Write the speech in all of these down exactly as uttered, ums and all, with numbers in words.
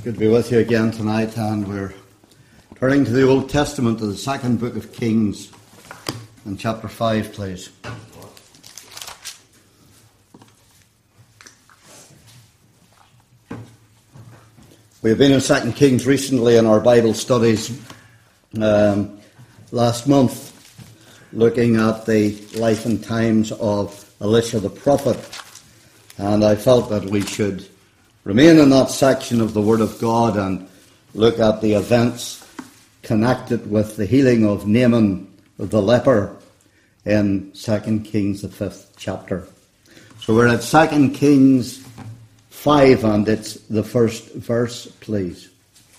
Good to be with you again tonight, and we're turning to the Old Testament, to the second book of Kings, in chapter five, please. We've been in Second Kings recently in our Bible studies um, last month, looking at the life and times of Elisha the prophet, and I felt that we should remain in that section of the Word of God and look at the events connected with the healing of Naaman the leper in Second Kings, the fifth chapter. So we're at Second Kings five, and it's the first verse, please.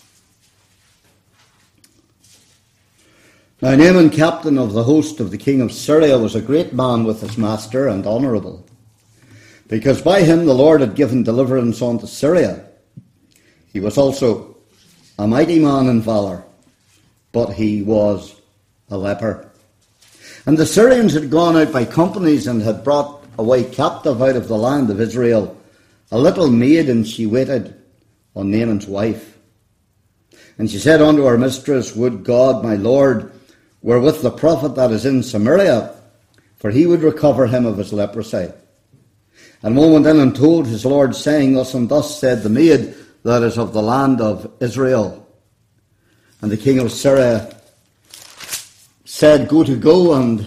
Now Naaman, captain of the host of the king of Syria, was a great man with his master and honourable, because by him the Lord had given deliverance unto Syria. He was also a mighty man in valour, but he was a leper. And the Syrians had gone out by companies and had brought away captive out of the land of Israel a little maid, and she waited on Naaman's wife. And she said unto her mistress, Would God my Lord were with the prophet that is in Samaria, for he would recover him of his leprosy. And one went in and told his lord, saying, Thus and thus said the maid that is of the land of Israel. And the king of Syria said, Go to go, and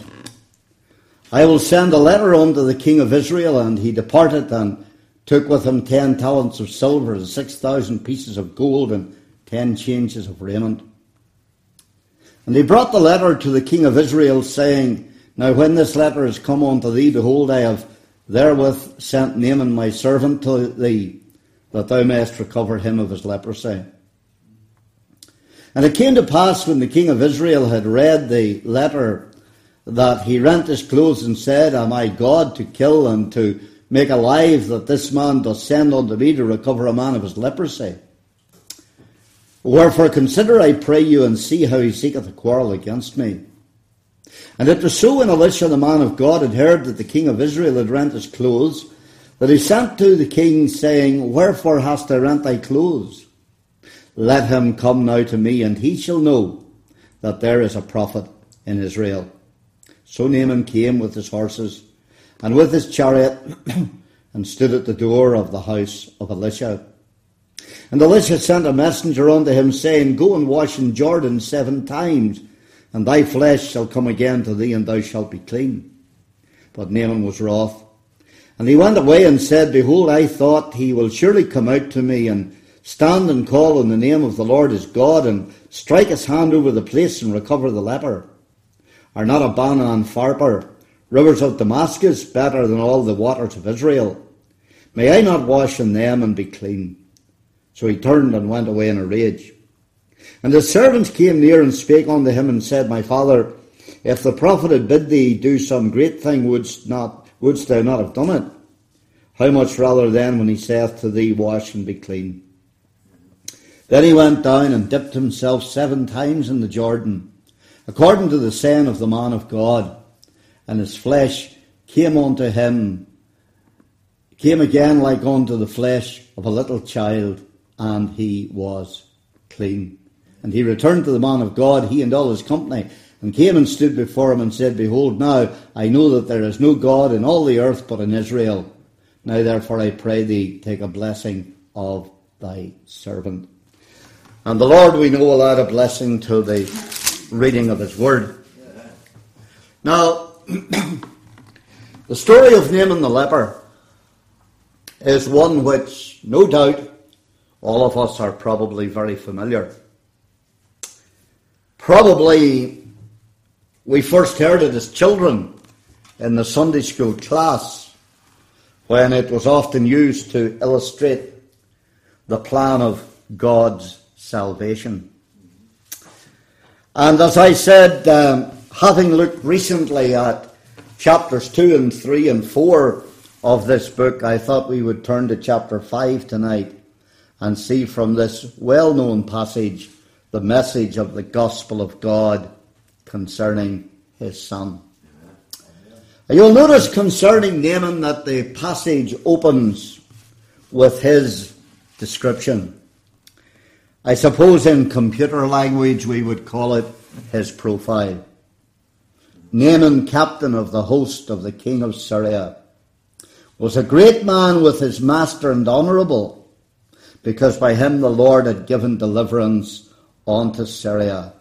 I will send a letter unto the king of Israel. And he departed and took with him ten talents of silver, and six thousand pieces of gold, and ten changes of raiment. And he brought the letter to the king of Israel, saying, Now when this letter is come unto thee, behold, I have therewith sent Naaman my servant to thee, that thou mayest recover him of his leprosy. And it came to pass, when the king of Israel had read the letter, that he rent his clothes and said, Am I God to kill and to make alive, that this man doth send unto me to recover a man of his leprosy? Wherefore consider, I pray you, and see how he seeketh a quarrel against me. And it was so, when Elisha the man of God had heard that the king of Israel had rent his clothes, that he sent to the king, saying, Wherefore hast thou rent thy clothes? Let him come now to me, and he shall know that there is a prophet in Israel. So Naaman came with his horses and with his chariot, and stood at the door of the house of Elisha. And Elisha sent a messenger unto him, saying, Go and wash in Jordan seven times, and thy flesh shall come again to thee, and thou shalt be clean. But Naaman was wroth. And he went away and said, Behold, I thought he will surely come out to me, and stand and call on the name of the Lord his God, and strike his hand over the place, and recover the leper. Are not Abana and Pharpar, rivers of Damascus, better than all the waters of Israel? May I not wash in them and be clean? So he turned and went away in a rage. And his servants came near and spake unto him, and said, My father, if the prophet had bid thee do some great thing, wouldst not wouldst thou not have done it? How much rather then when he saith to thee, Wash and be clean? Then he went down and dipped himself seven times in the Jordan, according to the saying of the man of God, and his flesh came unto him, came again like unto the flesh of a little child, and he was clean. And he returned to the man of God, he and all his company, and came and stood before him, and said, Behold, now I know that there is no God in all the earth but in Israel. Now therefore I pray thee, take a blessing of thy servant. And the Lord, we know, will add a blessing to the reading of his word. Now, the story of Naaman the leper is one which, no doubt, all of us are probably very familiar. Probably we first heard it as children in the Sunday school class, when it was often used to illustrate the plan of God's salvation. And as I said, um, having looked recently at chapters two and three and four of this book, I thought we would turn to chapter five tonight and see from this well-known passage the message of the gospel of God concerning his son. You'll notice concerning Naaman that the passage opens with his description. I suppose in computer language we would call it his profile. Naaman, captain of the host of the king of Syria, was a great man with his master and honourable, because by him the Lord had given deliverance unto Syria.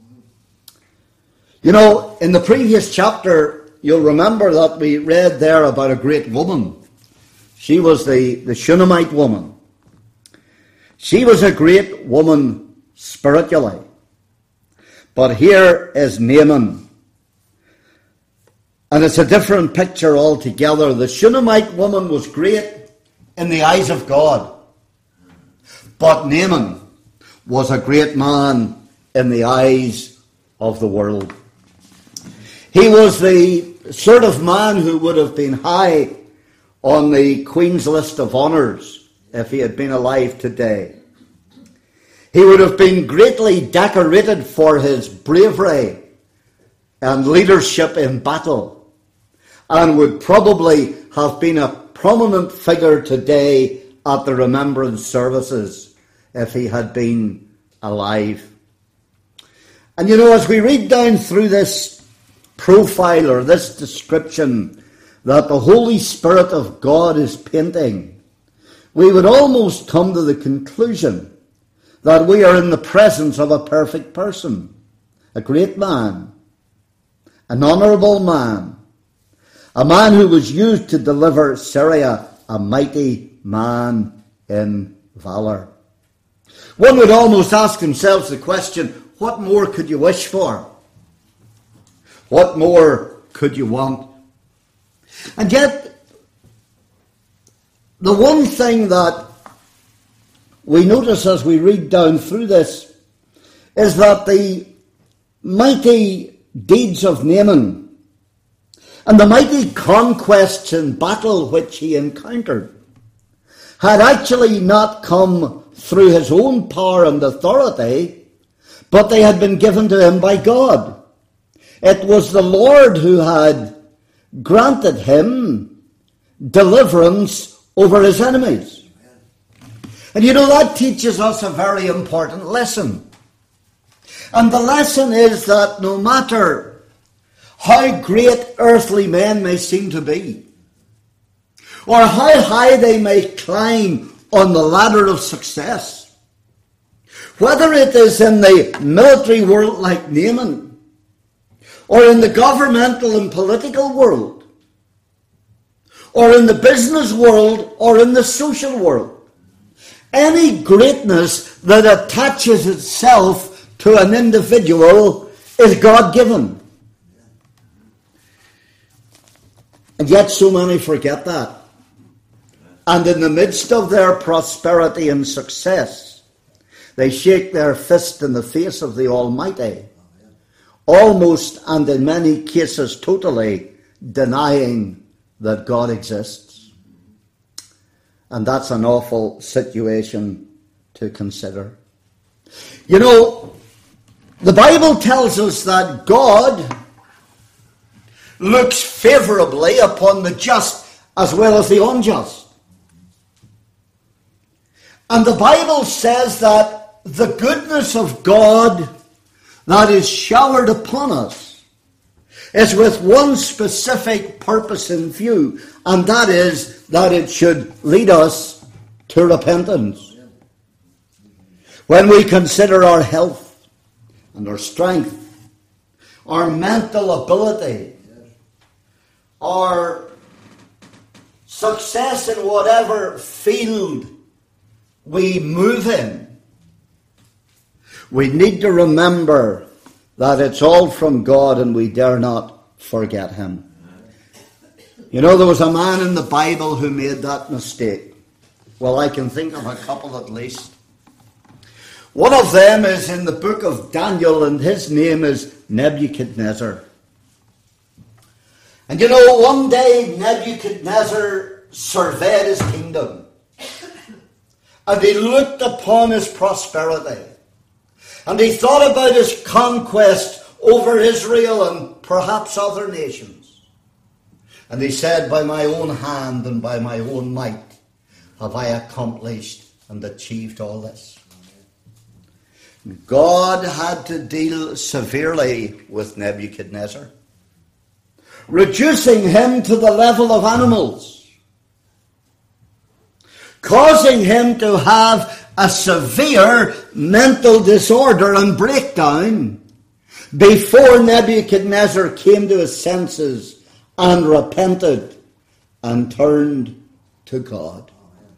You know, in the previous chapter, you'll remember that we read there about a great woman. She was the, the Shunammite woman. She was a great woman spiritually. But here is Naaman. And it's a different picture altogether. The Shunammite woman was great in the eyes of God. But Naaman was a great man in the eyes of the world. He was the sort of man who would have been high on the Queen's list of honours if he had been alive today. He would have been greatly decorated for his bravery and leadership in battle, and would probably have been a prominent figure today at the remembrance services if he had been alive. And you know, as we read down through this profile or this description that the Holy Spirit of God is painting, we would almost come to the conclusion that we are in the presence of a perfect person, a great man, an honourable man, a man who was used to deliver Syria, a mighty man in valour. One would almost ask themselves the question, what more could you wish for? What more could you want? And yet, the one thing that we notice as we read down through this is that the mighty deeds of Naaman and the mighty conquests in battle which he encountered had actually not come through his own power and authority, but they had been given to him by God. It was the Lord who had granted him deliverance over his enemies. And you know, that teaches us a very important lesson. And the lesson is that no matter how great earthly men may seem to be, or how high they may climb on the ladder of success, whether it is in the military world like Naaman, or in the governmental and political world, or in the business world, or in the social world, any greatness that attaches itself to an individual is God-given. And yet so many forget that. And in the midst of their prosperity and success, they shake their fist in the face of the Almighty, almost and in many cases totally denying that God exists. And that's an awful situation to consider. You know, the Bible tells us that God looks favourably upon the just as well as the unjust. And the Bible says that the goodness of God that is showered upon us is with one specific purpose in view, and that is that it should lead us to repentance. When we consider our health and our strength, our mental ability, our success in whatever field we move in, we need to remember that it's all from God and we dare not forget him. You know, there was a man in the Bible who made that mistake. Well, I can think of a couple at least. One of them is in the book of Daniel, and his name is Nebuchadnezzar. And you know, one day Nebuchadnezzar surveyed his kingdom, and he looked upon his prosperity, and he thought about his conquest over Israel and perhaps other nations. And he said, by my own hand and by my own might have I accomplished and achieved all this. God had to deal severely with Nebuchadnezzar, reducing him to the level of animals, causing him to have a severe mental disorder and breakdown before Nebuchadnezzar came to his senses and repented and turned to God.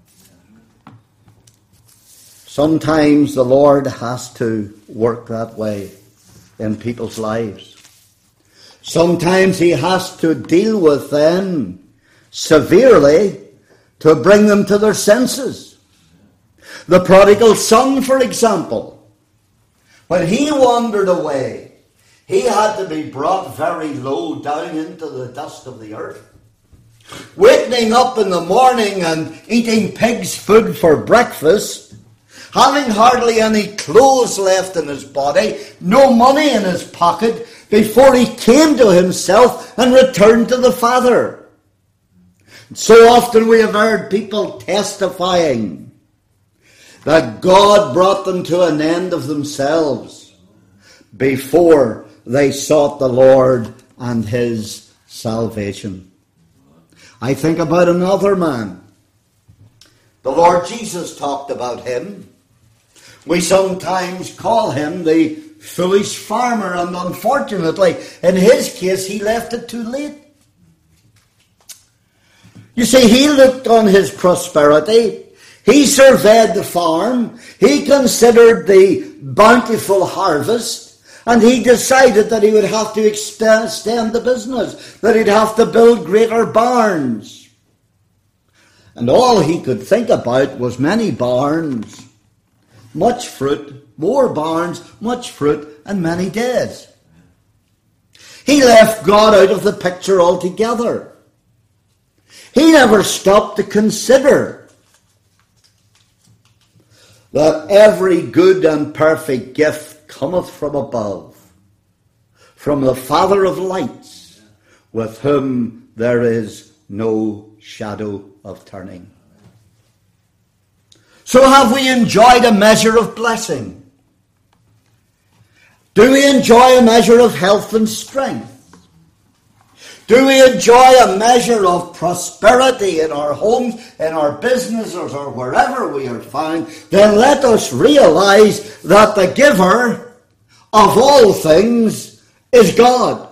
Sometimes the Lord has to work that way in people's lives. Sometimes he has to deal with them severely to bring them to their senses. The prodigal son, for example, when he wandered away, he had to be brought very low down into the dust of the earth. Waking up in the morning and eating pig's food for breakfast, having hardly any clothes left in his body, no money in his pocket, before he came to himself and returned to the Father. So often we have heard people testifying that God brought them to an end of themselves before they sought the Lord and his salvation. I think about another man. The Lord Jesus talked about him. We sometimes call him the foolish farmer, and unfortunately, in his case, he left it too late. You see, he looked on his prosperity. He surveyed the farm. He considered the bountiful harvest. And he decided that he would have to extend the business, that he'd have to build greater barns. And all he could think about was many barns, much fruit, more barns, much fruit, and many days. He left God out of the picture altogether. He never stopped to consider that every good and perfect gift cometh from above, from the Father of lights, with whom there is no shadow of turning. So have we enjoyed a measure of blessing? Do we enjoy a measure of health and strength? Do we enjoy a measure of prosperity in our homes, in our businesses, or wherever we are found? Then let us realize that the giver of all things is God.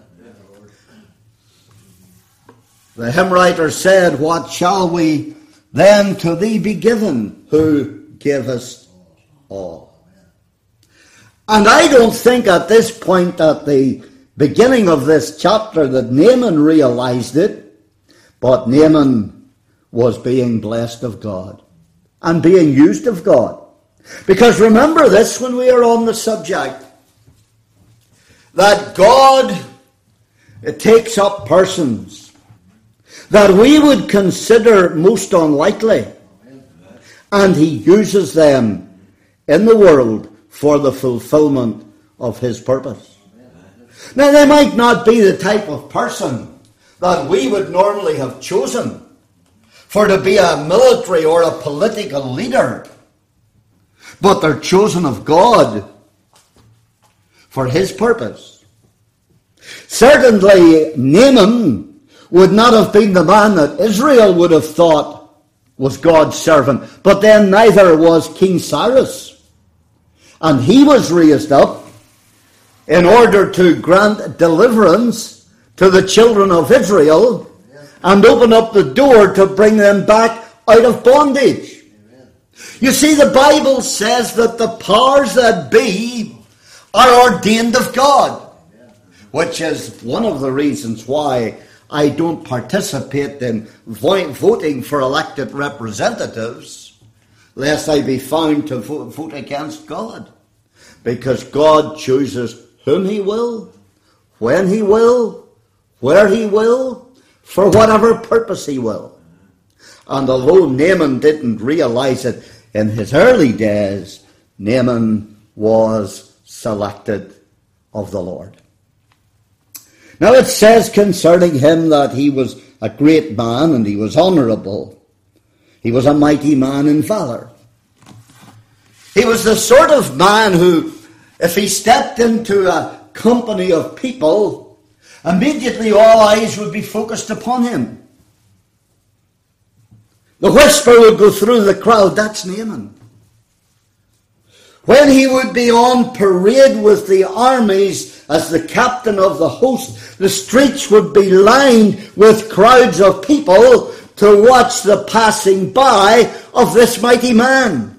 The hymn writer said, "What shall we then to thee be given, who givest all?" And I don't think at this point, at the beginning of this chapter, that Naaman realized it, but Naaman was being blessed of God and being used of God. Because remember this when we are on the subject, that God takes up persons that we would consider most unlikely, and he uses them in the world for the fulfillment of his purpose. Now, they might not be the type of person that we would normally have chosen for to be a military or a political leader, but they're chosen of God for his purpose. Certainly, Naaman would not have been the man that Israel would have thought was God's servant, but then neither was King Cyrus. And he was raised up in order to grant deliverance to the children of Israel and open up the door to bring them back out of bondage. You see, the Bible says that the powers that be are ordained of God, which is one of the reasons why I don't participate in voting for elected representatives, lest I be found to vote against God. Because God chooses whom he will, when he will, where he will, for whatever purpose he will. And although Naaman didn't realize it in his early days, Naaman was selected of the Lord. Now it says concerning him that he was a great man and he was honourable. He was a mighty man in valour. He was the sort of man who, if he stepped into a company of people, immediately all eyes would be focused upon him. The whisper would go through the crowd, that's Naaman. When he would be on parade with the armies as the captain of the host, the streets would be lined with crowds of people to watch the passing by of this mighty man.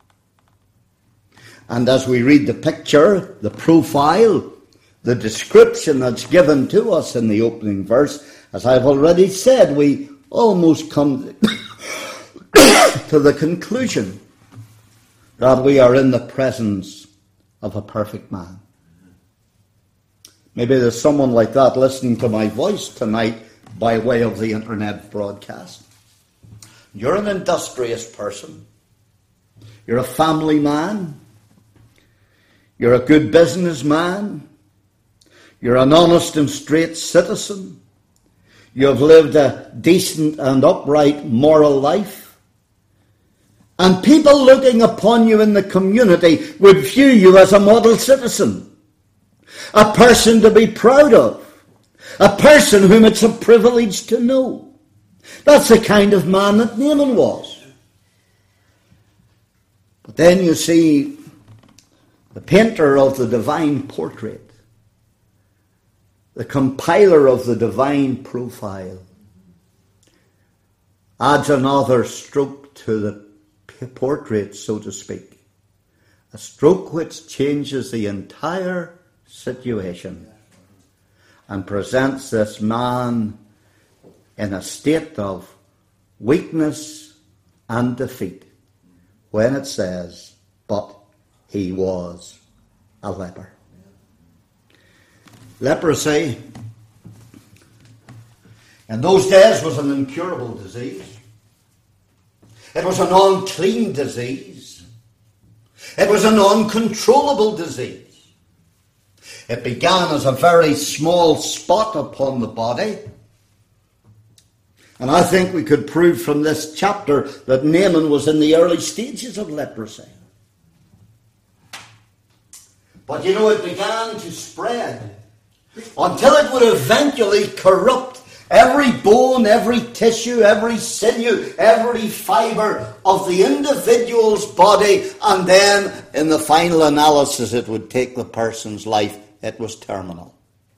And as we read the picture, the profile, the description that's given to us in the opening verse, as I've already said, we almost come to the conclusion that we are in the presence of a perfect man. Maybe there's someone like that listening to my voice tonight by way of the internet broadcast. You're an industrious person. You're a family man. You're a good businessman. You're an honest and straight citizen. You have lived a decent and upright moral life. And people looking upon you in the community would view you as a model citizen, a person to be proud of, a person whom it's a privilege to know. That's the kind of man that Naaman was. But then you see the painter of the divine portrait, the compiler of the divine profile, adds another stroke to the portrait, so to speak. A stroke which changes the entire situation and presents this man in a state of weakness and defeat when it says, but he was a leper. Leprosy in those days was an incurable disease. It was an unclean disease. It was an uncontrollable disease. It began as a very small spot upon the body. And I think we could prove from this chapter that Naaman was in the early stages of leprosy. But you know, it began to spread until it would eventually corrupt every bone, every tissue, every sinew, every fibre of the individual's body, and then in the final analysis it would take the person's life. It was terminal.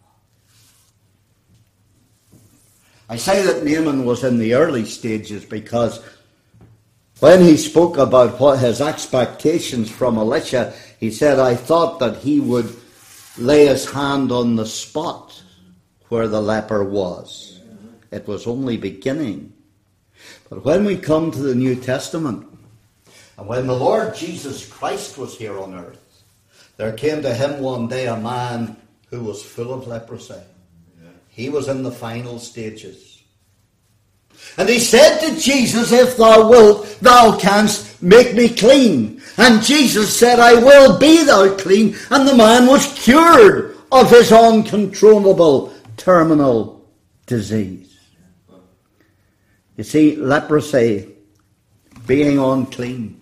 I say that Naaman was in the early stages because when he spoke about what his expectations from Elisha, he said, I thought that he would lay his hand on the spot where the leper was. It was only beginning. But when we come to the New Testament, and when the Lord Jesus Christ was here on earth, there came to him one day a man who was full of leprosy. He was in the final stages. And he said to Jesus, if thou wilt, thou canst make me clean. And Jesus said, I will, be thou clean. And the man was cured of his uncontrollable terminal disease. You see, leprosy, being unclean,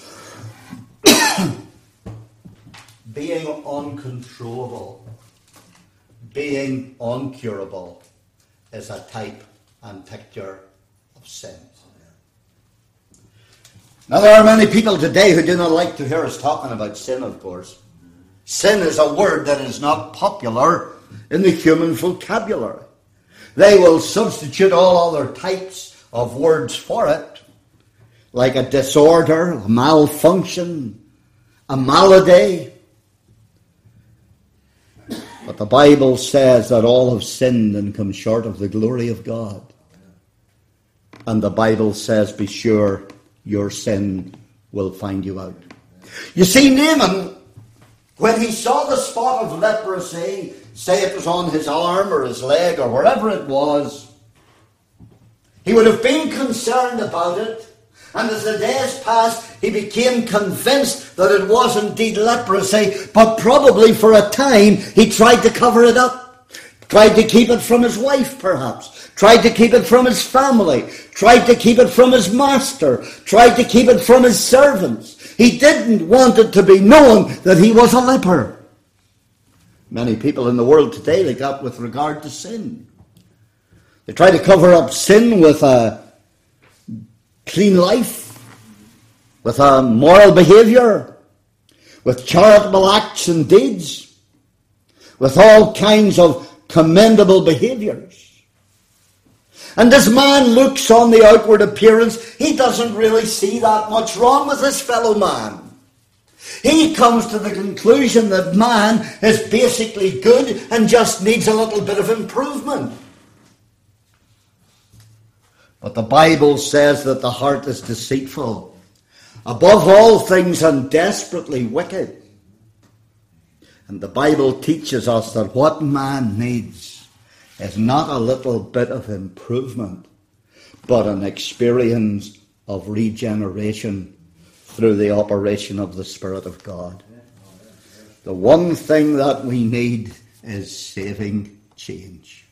being uncontrollable, being uncurable, is a type and picture of sin. Now, there are many people today who do not like to hear us talking about sin, of course. Sin is a word that is not popular in the human vocabulary. They will substitute all other types of words for it, like a disorder, a malfunction, a malady. But the Bible says that all have sinned and come short of the glory of God. And the Bible says, be sure your sin will find you out. You see, Naaman, when he saw the spot of leprosy, say it was on his arm or his leg or wherever it was, he would have been concerned about it. And as the days passed, he became convinced that it was indeed leprosy, but probably for a time he tried to cover it up. Tried to keep it from his wife, perhaps. Tried to keep it from his family. Tried to keep it from his master. Tried to keep it from his servants. He didn't want it to be known that he was a leper. Many people in the world today, like that with regard to sin. They try to cover up sin with a clean life, with a moral behavior, with charitable acts and deeds, with all kinds of commendable behaviors. And this man looks on the outward appearance. He doesn't really see that much wrong with his fellow man. He comes to the conclusion that man is basically good and just needs a little bit of improvement. But the Bible says that the heart is deceitful, above all things, and desperately wicked. And the Bible teaches us that what man needs is not a little bit of improvement, but an experience of regeneration through the operation of the Spirit of God. The one thing that we need is saving change.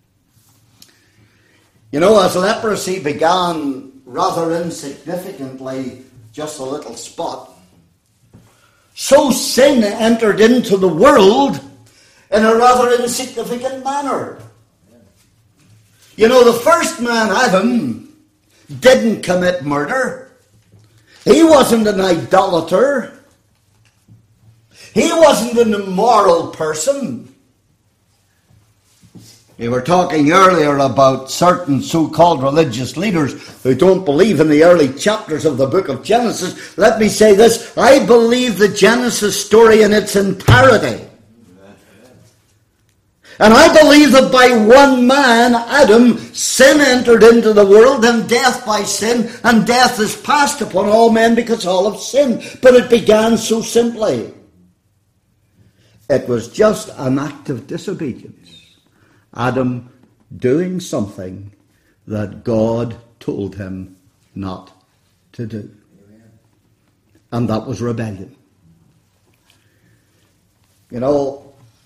You know, as leprosy began rather insignificantly, just a little spot, so sin entered into the world in a rather insignificant manner. You know, the first man, Adam, didn't commit murder. He wasn't an idolater. He wasn't an immoral person. We were talking earlier about certain so-called religious leaders who don't believe in the early chapters of the book of Genesis. Let me say this. I believe the Genesis story in its entirety. And I believe that by one man, Adam, sin entered into the world, and death by sin, and death is passed upon all men because all have sinned. But it began so simply. It was just an act of disobedience. Adam doing something that God told him not to do. And that was rebellion. You know,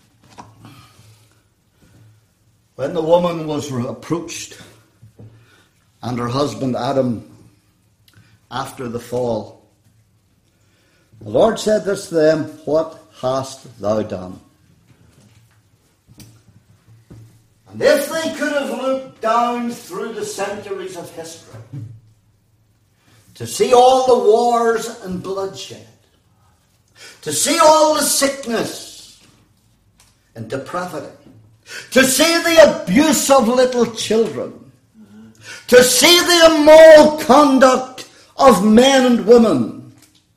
when the woman was approached and her husband Adam after the fall, the Lord said this to them, "What hast thou done?" And if they could have looked down through the centuries of history to see all the wars and bloodshed, to see all the sickness and depravity, to see the abuse of little children, to see the immoral conduct of men and women,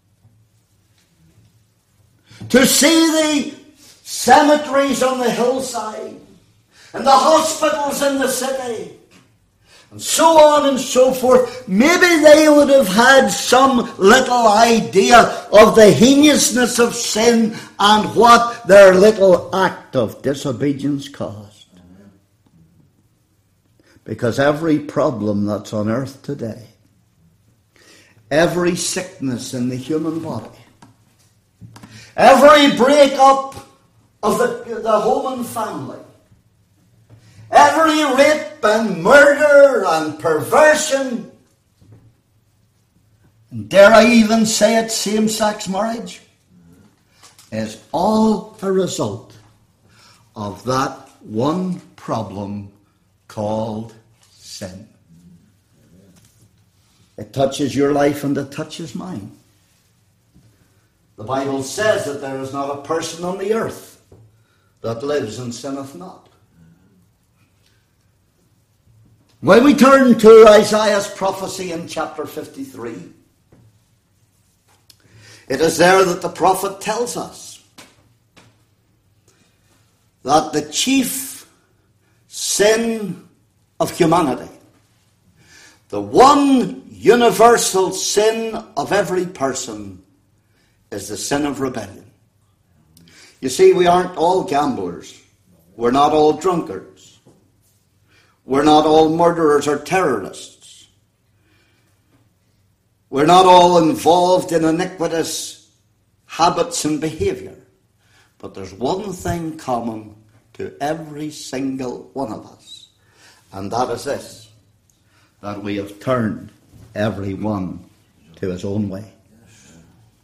to see the cemeteries on the hillside, and the hospitals in the city, and so on and so forth, maybe they would have had some little idea of the heinousness of sin and what their little act of disobedience caused. Because every problem that's on earth today, every sickness in the human body, every breakup of the, the home and family, every rape and murder and perversion, and dare I even say it, same-sex marriage, is all a result of that one problem called sin. It touches your life and it touches mine. The Bible says that there is not a person on the earth that lives and sinneth not. When we turn to Isaiah's prophecy in chapter fifty-three, it is there that the prophet tells us that the chief sin of humanity, the one universal sin of every person, is the sin of rebellion. You see, we aren't all gamblers. We're not all drunkards. We're not all murderers or terrorists. We're not all involved in iniquitous habits and behavior. But there's one thing common to every single one of us, and that is this, that we have turned every one to his own way.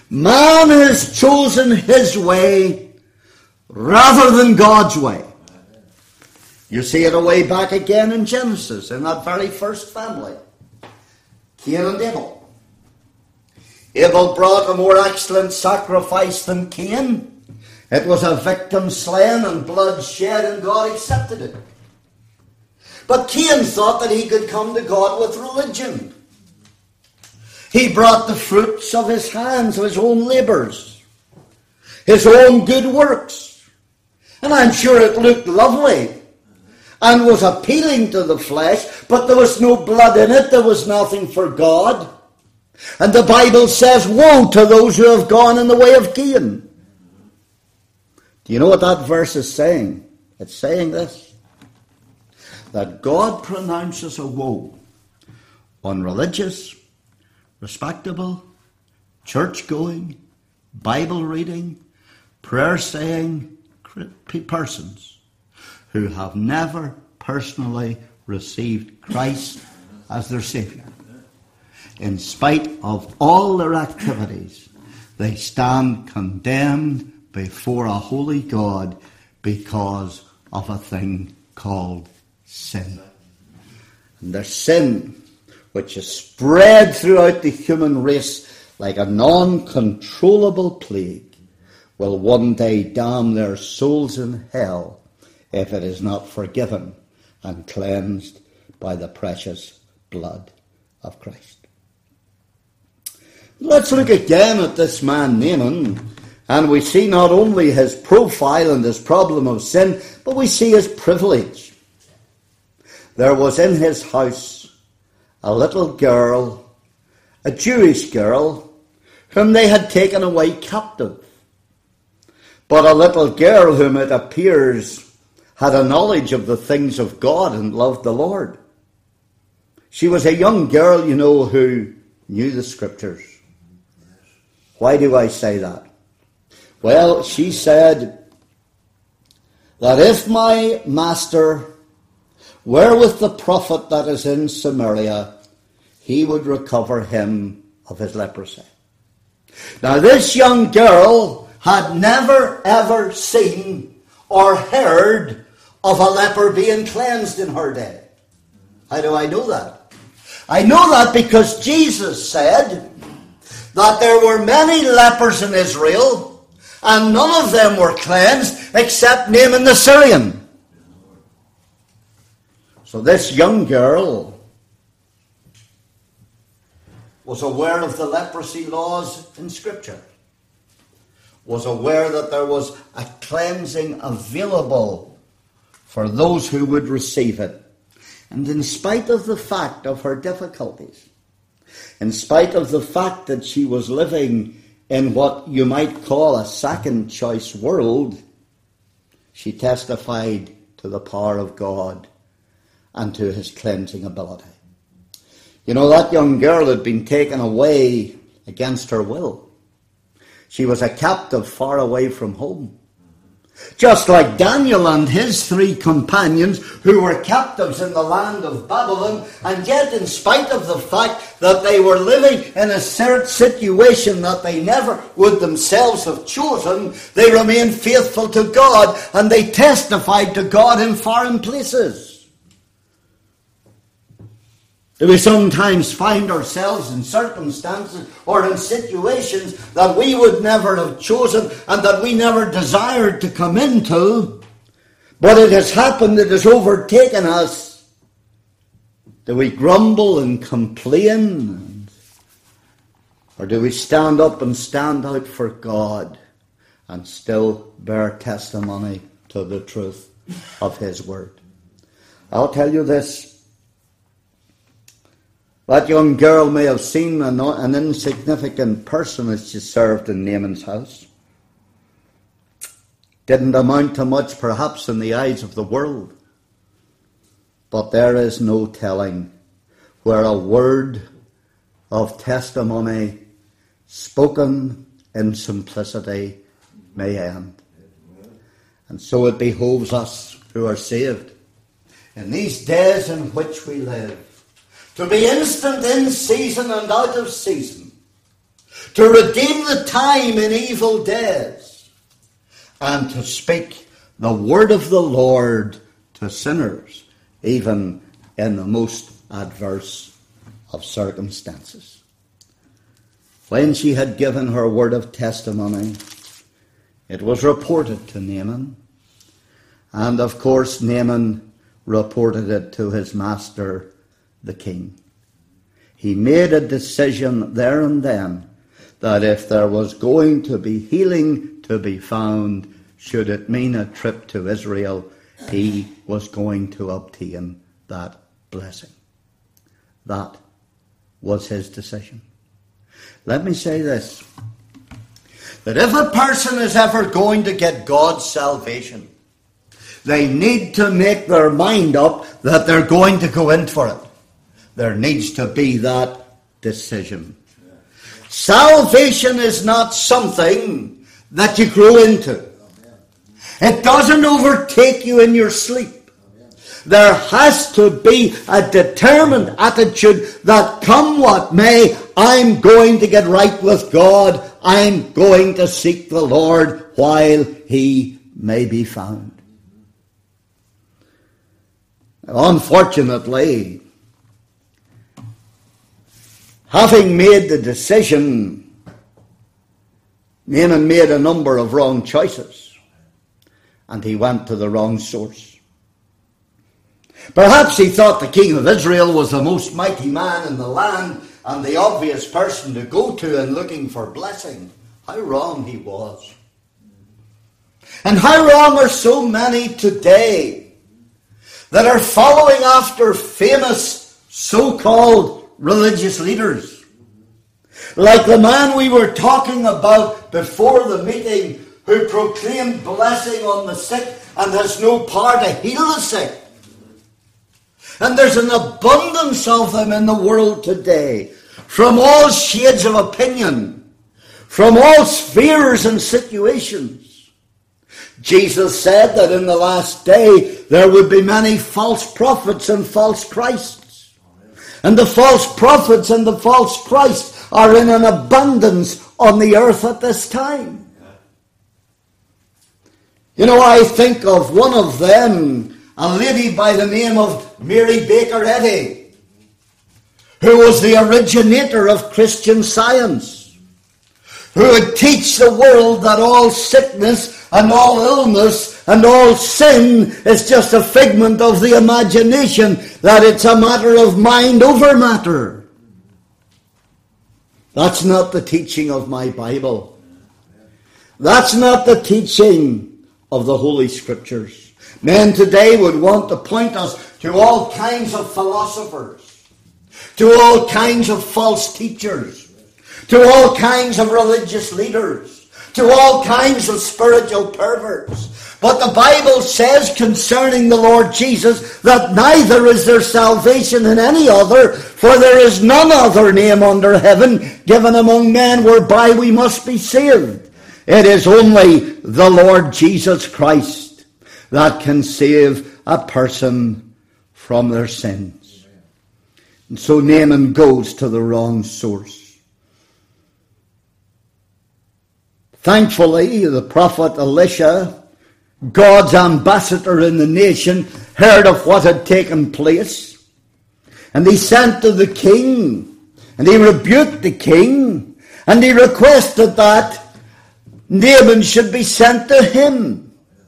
Man has chosen his way rather than God's way. You see it away back again in Genesis, in that very first family, Cain and Abel. Abel brought a more excellent sacrifice than Cain. It was a victim slain and blood shed, and God accepted it. But Cain thought that he could come to God with religion. He brought the fruits of his hands, of his own labours, his own good works. And I'm sure it looked lovely and was appealing to the flesh, but there was no blood in it. There was nothing for God. And the Bible says, woe to those who have gone in the way of Cain. Do you know what that verse is saying? It's saying this, that God pronounces a woe on religious, respectable, church-going, Bible-reading, prayer-saying persons who have never personally received Christ as their Saviour. In spite of all their activities, they stand condemned before a holy God because of a thing called sin. And their sin, which is spread throughout the human race like a non-controllable plague, will one day damn their souls in hell if it is not forgiven and cleansed by the precious blood of Christ. Let's look again at this man Naaman, and we see not only his profile and his problem of sin, but we see his privilege. There was in his house a little girl, a Jewish girl, whom they had taken away captive. But a little girl whom it appears had a knowledge of the things of God and loved the Lord. She was a young girl, you know, who knew the Scriptures. Why do I say that? Well, she said that if my master were with the prophet that is in Samaria, he would recover him of his leprosy. Now, this young girl had never ever seen or heard of a leper being cleansed in her day. How do I know that? I know that because Jesus said that there were many lepers in Israel, and none of them were cleansed except Naaman the Syrian. So this young girl was aware of the leprosy laws in Scripture, was aware that there was a cleansing available for those who would receive it. And in spite of the fact of her difficulties, in spite of the fact that she was living in what you might call a second choice world, she testified to the power of God and to his cleansing ability. You know, that young girl had been taken away against her will. She was a captive far away from home. Just like Daniel and his three companions who were captives in the land of Babylon, and yet in spite of the fact that they were living in a certain situation that they never would themselves have chosen, they remained faithful to God and they testified to God in foreign places. Do we sometimes find ourselves in circumstances or in situations that we would never have chosen and that we never desired to come into, but it has happened, it has overtaken us? Do we grumble and complain? Or do we stand up and stand out for God and still bear testimony to the truth of his word? I'll tell you this. That young girl may have seen an, an insignificant person as she served in Naaman's house. Didn't amount to much perhaps in the eyes of the world. But there is no telling where a word of testimony spoken in simplicity may end. And so it behoves us who are saved in these days in which we live to be instant in season and out of season, to redeem the time in evil days, and to speak the word of the Lord to sinners, even in the most adverse of circumstances. When she had given her word of testimony, it was reported to Naaman. And of course, Naaman reported it to his master, the king. He made a decision there and then that if there was going to be healing to be found, should it mean a trip to Israel, he was going to obtain that blessing. That was his decision. Let me say this, that if a person is ever going to get God's salvation, they need to make their mind up that they're going to go in for it. There needs to be that decision. Salvation is not something that you grow into. It doesn't overtake you in your sleep. There has to be a determined attitude that come what may, I'm going to get right with God. I'm going to seek the Lord while he may be found. Unfortunately, having made the decision, Naaman made a number of wrong choices, and he went to the wrong source. Perhaps he thought the king of Israel was the most mighty man in the land and the obvious person to go to in looking for blessing. How wrong he was. And how wrong are so many today that are following after famous so-called religious leaders. Like the man we were talking about before the meeting who proclaimed blessing on the sick and has no power to heal the sick. And there's an abundance of them in the world today, from all shades of opinion, from all spheres and situations. Jesus said that in the last day there would be many false prophets and false Christs. And the false prophets and the false Christs are in an abundance on the earth at this time. You know, I think of one of them, a lady by the name of Mary Baker Eddy, who was the originator of Christian Science, who would teach the world that all sickness and all illness and all sin is just a figment of the imagination, that it's a matter of mind over matter. That's not the teaching of my Bible. That's not the teaching of the Holy Scriptures. Men today would want to point us to all kinds of philosophers, to all kinds of false teachers, to all kinds of religious leaders, to all kinds of spiritual perverts. But the Bible says concerning the Lord Jesus that neither is there salvation in any other, for there is none other name under heaven given among men whereby we must be saved. It is only the Lord Jesus Christ that can save a person from their sins. And so Naaman goes to the wrong source. Thankfully, the prophet Elisha, God's ambassador in the nation, heard of what had taken place. And he sent to the king, and he rebuked the king, and he requested that Naaman should be sent to him.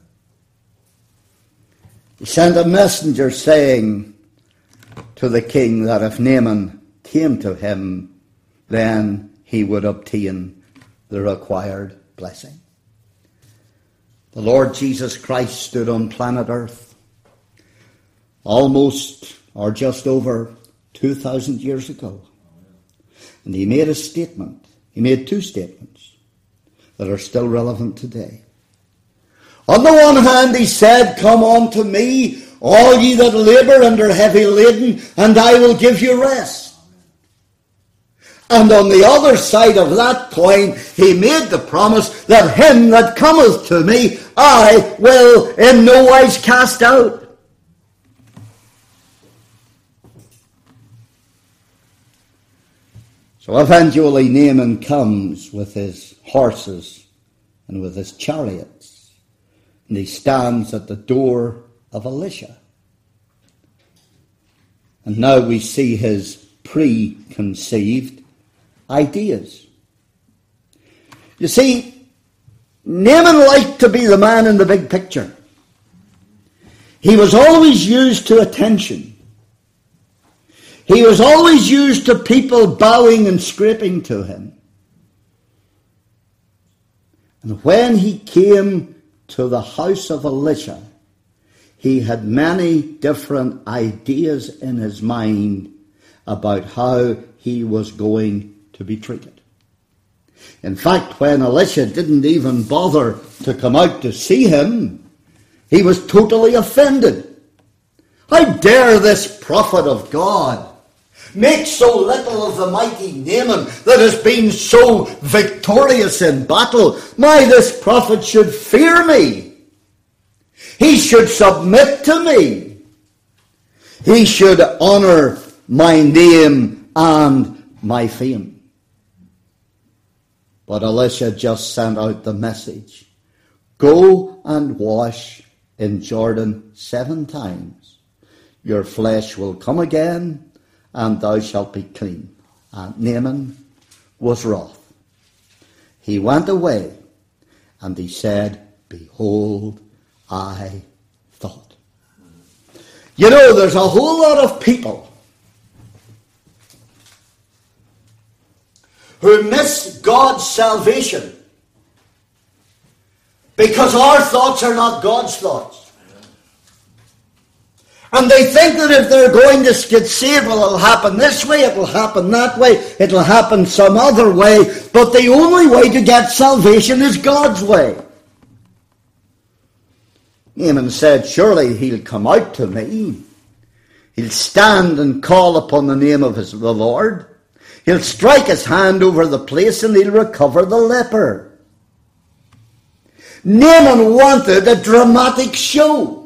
He sent a messenger saying to the king that if Naaman came to him, then he would obtain the required blessing. The Lord Jesus Christ stood on planet Earth almost or just over two thousand years ago. And he made a statement. He made two statements that are still relevant today. On the one hand, he said, "Come unto me, all ye that labour and are heavy laden, and I will give you rest." And on the other side of that coin, he made the promise that him that cometh to me, I will in no wise cast out. So eventually Naaman comes with his horses and with his chariots, and he stands at the door of Elisha. And now we see his preconceived ideas. You see, Naaman liked to be the man in the big picture. He was always used to attention. He was always used to people bowing and scraping to him. And when he came to the house of Elisha, he had many different ideas in his mind about how he was going to be treated. In fact, when Elisha didn't even bother to come out to see him, he was totally offended. How dare this prophet of God make so little of the mighty Naaman that has been so victorious in battle? My, this prophet should fear me. He should submit to me. He should honor my name and my fame. But Elisha just sent out the message: go and wash in Jordan seven times. Your flesh will come again, and thou shalt be clean. And Naaman was wroth. He went away, and he said, behold, I thought. You know, there's a whole lot of people who miss God's salvation because our thoughts are not God's thoughts. And they think that if they're going to get saved, well, it'll happen this way, it'll happen that way, it'll happen some other way. But the only way to get salvation is God's way. Naaman said, surely he'll come out to me. He'll stand and call upon the name of his, the Lord. He'll strike his hand over the place and he'll recover the leper. Naaman wanted a dramatic show.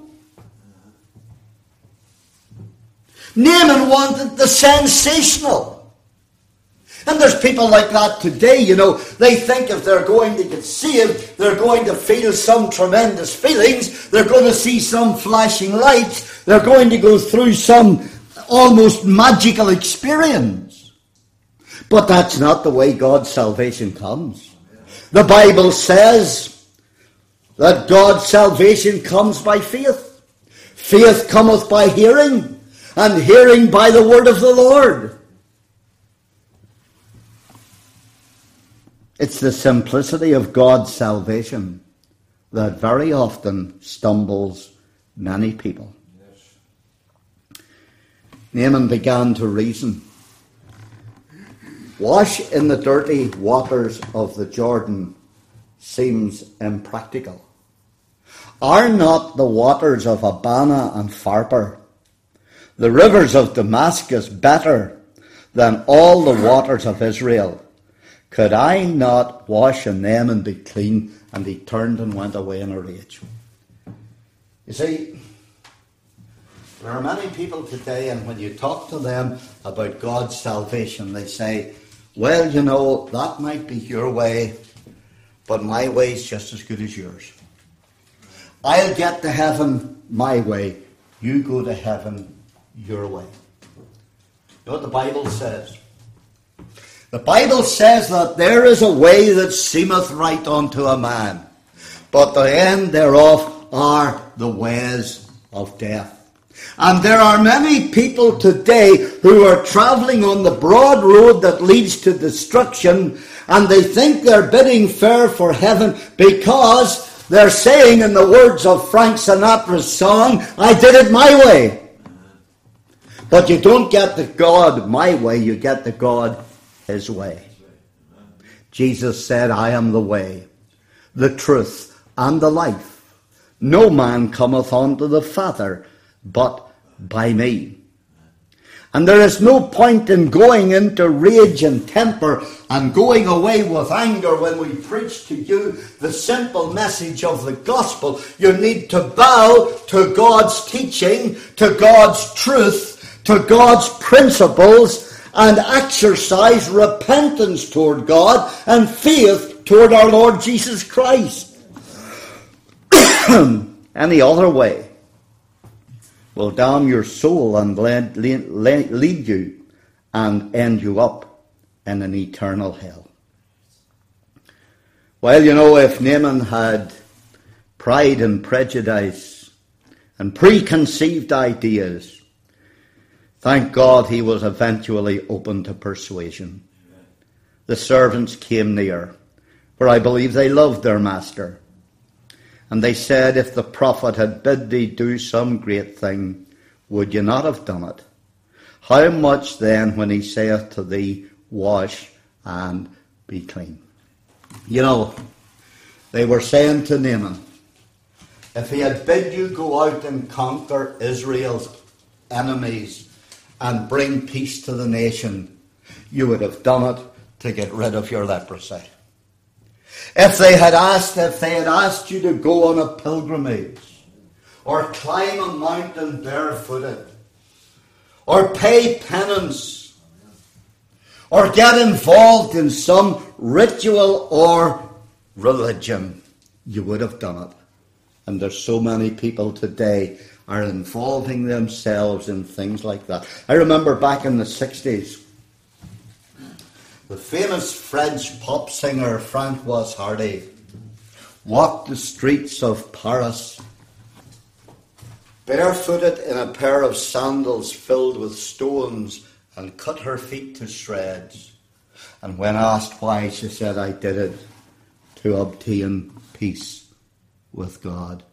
Naaman wanted the sensational. And there's people like that today, you know. They think if they're going to get saved, they're going to feel some tremendous feelings. They're going to see some flashing lights. They're going to go through some almost magical experience. But that's not the way God's salvation comes. The Bible says that God's salvation comes by faith. Faith cometh by hearing, and hearing by the word of the Lord. It's the simplicity of God's salvation that very often stumbles many people. Yes. Naaman began to reason. Wash in the dirty waters of the Jordan seems impractical. Are not the waters of Abana and Pharpar, the rivers of Damascus, better than all the waters of Israel? Could I not wash in them and be clean? And he turned and went away in a rage. You see, there are many people today, and when you talk to them about God's salvation, they say, well, you know, that might be your way, but my way is just as good as yours. I'll get to heaven my way. You go to heaven your way. You know what the Bible says? The Bible says that there is a way that seemeth right unto a man, but the end thereof are the ways of death. And there are many people today who are travelling on the broad road that leads to destruction, and they think they're bidding fair for heaven because they're saying, in the words of Frank Sinatra's song, I did it my way. But you don't get the God my way, you get the God his way. Jesus said, I am the way, the truth, and the life. No man cometh unto the Father but by me. And there is no point in going into rage and temper and going away with anger when we preach to you the simple message of the gospel. You need to bow to God's teaching, to God's truth, to God's principles, and exercise repentance toward God and faith toward our Lord Jesus Christ. Any other way will damn your soul and lead, lead, lead you and end you up in an eternal hell. Well, you know, if Naaman had pride and prejudice and preconceived ideas, thank God he was eventually open to persuasion. The servants came near, for I believe they loved their master. And they said, if the prophet had bid thee do some great thing, would you not have done it? How much then when he saith to thee, wash and be clean? You know, they were saying to Naaman, if he had bid you go out and conquer Israel's enemies and bring peace to the nation, you would have done it to get rid of your leprosy. If they had asked, if they had asked you to go on a pilgrimage, or climb a mountain barefooted, or pay penance, or get involved in some ritual or religion, you would have done it. And there's so many people today are involving themselves in things like that. I remember back in the sixties, the famous French pop singer Françoise Hardy walked the streets of Paris barefooted in a pair of sandals filled with stones and cut her feet to shreds. And when asked why, she said, I did it to obtain peace with God.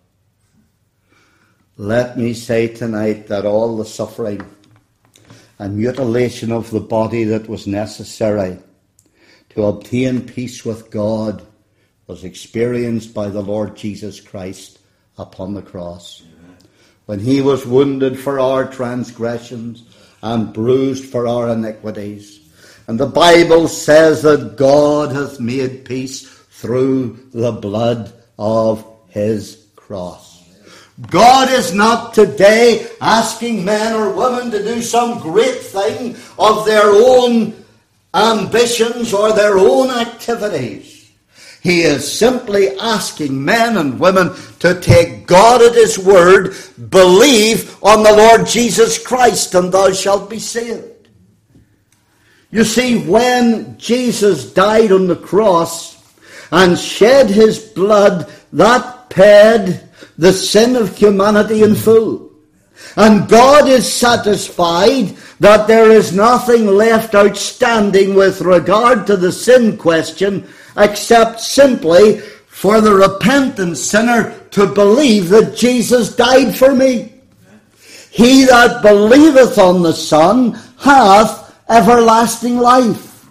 Let me say tonight that all the suffering and mutilation of the body that was necessary to obtain peace with God was experienced by the Lord Jesus Christ upon the cross. Amen. When he was wounded for our transgressions and bruised for our iniquities. And the Bible says that God hath made peace through the blood of his cross. God is not today asking men or women to do some great thing of their own ambitions or their own activities. He is simply asking men and women to take God at his word, believe on the Lord Jesus Christ, and thou shalt be saved. You see, when Jesus died on the cross and shed his blood, that paid the sin of humanity in full. And God is satisfied that there is nothing left outstanding with regard to the sin question except simply for the repentant sinner to believe that Jesus died for me. He that believeth on the Son hath everlasting life.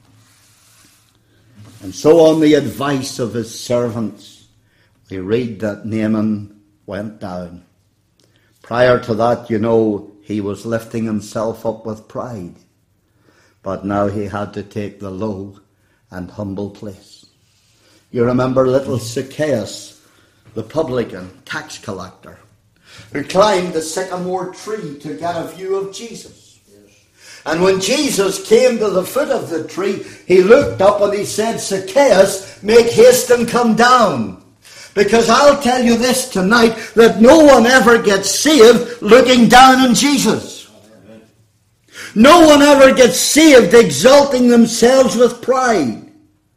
And so on the advice of his servants, we read that Naaman went down. Prior to that, you know, he was lifting himself up with pride. But now he had to take the low and humble place. You remember little Zacchaeus, the publican, tax collector, who climbed the sycamore tree to get a view of Jesus. Yes. And when Jesus came to the foot of the tree, he looked up and he said, Zacchaeus, make haste and come down. Because I'll tell you this tonight, that no one ever gets saved looking down on Jesus. Amen. No one ever gets saved exalting themselves with pride.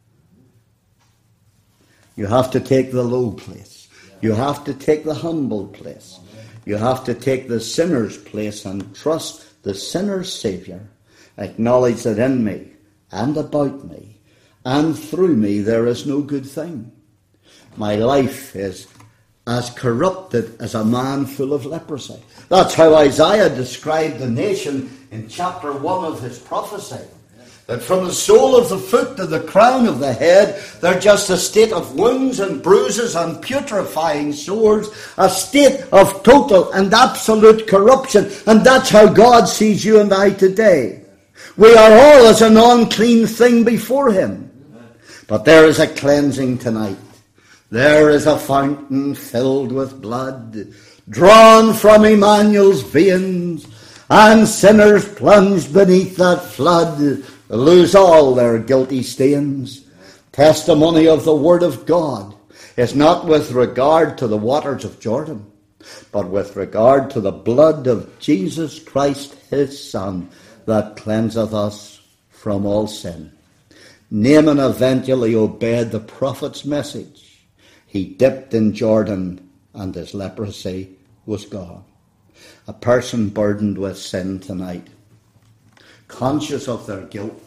You have to take the low place. You have to take the humble place. You have to take the sinner's place and trust the sinner's Saviour. Acknowledge that in me and about me and through me there is no good thing. My life is as corrupted as a man full of leprosy. That's how Isaiah described the nation in chapter one of his prophecy. That from the sole of the foot to the crown of the head, they're just a state of wounds and bruises and putrefying sores, a state of total and absolute corruption. And that's how God sees you and I today. We are all as an unclean thing before him. But there is a cleansing tonight. There is a fountain filled with blood, drawn from Emmanuel's veins, And sinners plunged beneath that flood lose all their guilty stains. Testimony of the Word of God is not with regard to the waters of Jordan, but with regard to the blood of Jesus Christ, his Son, that cleanseth us from all sin. Naaman eventually obeyed the prophet's message. He dipped in Jordan, and his leprosy was gone. A person burdened with sin tonight, conscious of their guilt,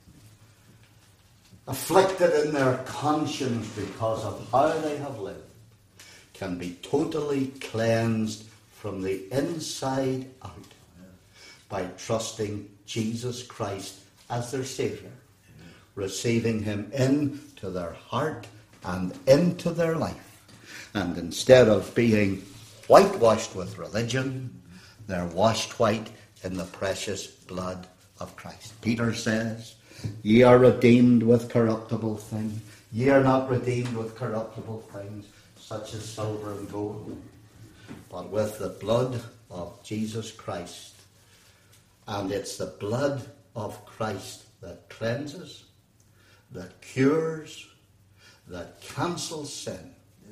afflicted in their conscience because of how they have lived, can be totally cleansed from the inside out by trusting Jesus Christ as their Saviour, receiving him into their heart and into their life. And instead of being whitewashed with religion, they're washed white in the precious blood of Christ. Peter says, ye are redeemed with corruptible things. Ye are not redeemed with corruptible things, such as silver and gold, but with the blood of Jesus Christ. And it's the blood of Christ that cleanses, that cures, that cancels sin.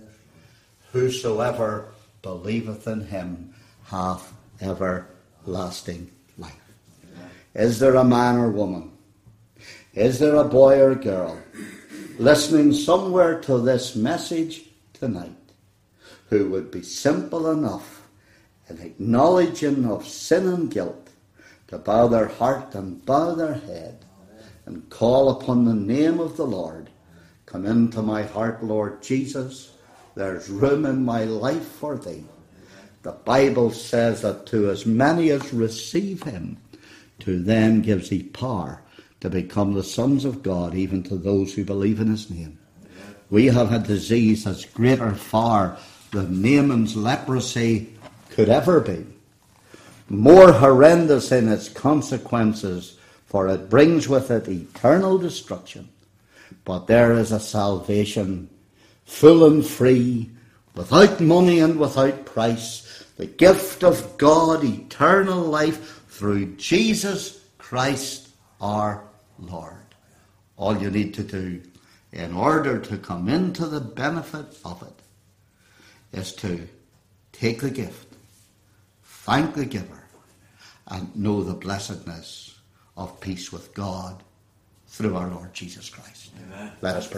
Whosoever believeth in him hath everlasting life. Is there a man or woman? Is there a boy or girl listening somewhere to this message tonight who would be simple enough in acknowledging of sin and guilt to bow their heart and bow their head and call upon the name of the Lord? Come into my heart, Lord Jesus. There's room in my life for thee. The Bible says that to as many as receive him, to them gives he power to become the sons of God, even to those who believe in his name. We have a disease that's greater far than Naaman's leprosy could ever be. More horrendous in its consequences, for it brings with it eternal destruction. But there is a salvation, full and free, without money and without price, the gift of God, eternal life, through Jesus Christ our Lord. All you need to do in order to come into the benefit of it is to take the gift, thank the giver, and know the blessedness of peace with God through our Lord Jesus Christ. Amen. Let us pray.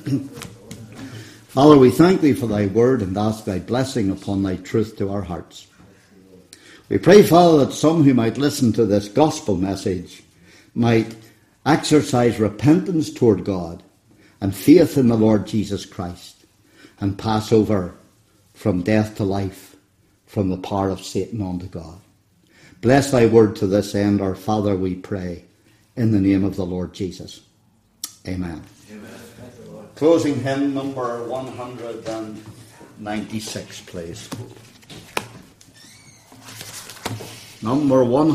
Father, we thank thee for thy word and ask thy blessing upon thy truth to our hearts. We pray, Father, that some who might listen to this gospel message might exercise repentance toward God and faith in the Lord Jesus Christ and pass over from death to life, from the power of Satan unto God. Bless thy word to this end, our Father, we pray, in the name of the Lord Jesus. Amen. Amen. Closing hymn number one hundred ninety-six, please. Number one